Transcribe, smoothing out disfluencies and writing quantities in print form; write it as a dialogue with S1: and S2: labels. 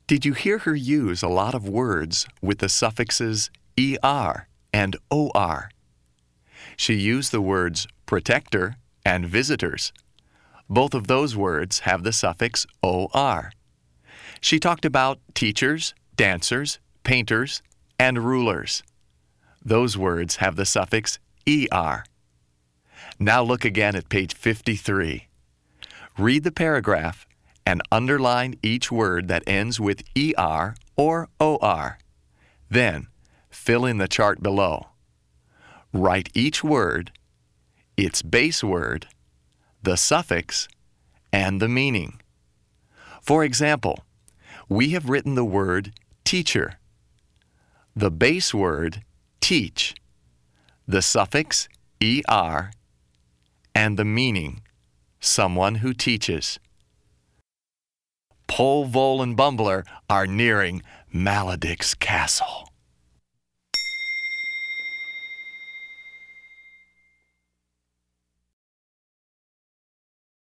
S1: Did you hear her use a lot of words with the suffixes er and or? She used the words protector and visitors. Both of those words have the suffix or. She talked about teachers, dancers, painters, and rulers. Those words have the suffix er. Now look again at page 53. Read the paragraph and underline each word that ends with er or or. Then, fill in the chart below. Write each word, its base word, the suffix, and the meaning. For example, we have written the word teacher, the base word teach, the suffix er, and the meaning someone who teaches. Pole, Vole, and Bumbler are nearing Maledict's castle.